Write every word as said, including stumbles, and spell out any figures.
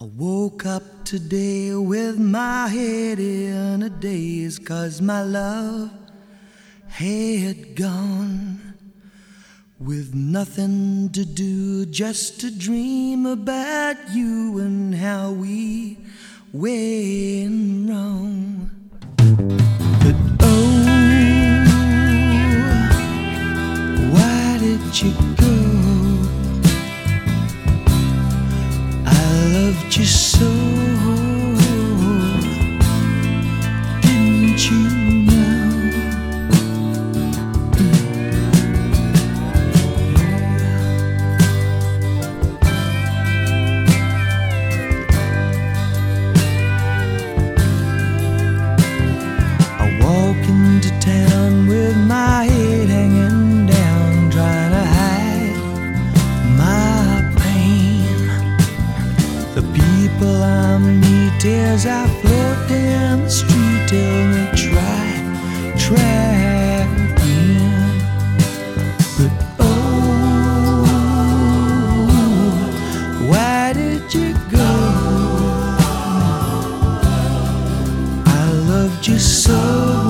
I woke up today with my head in a daze, 'cause my love had gone. With nothing to do, just to dream about you and how we went wrong. But oh, why did you go? I loved you so, didn't you know? I walk into town with my head hanging down, trying to hide my pain. The people I meet as I float down the street tell me try, try again. But oh, why did you go? I loved you so.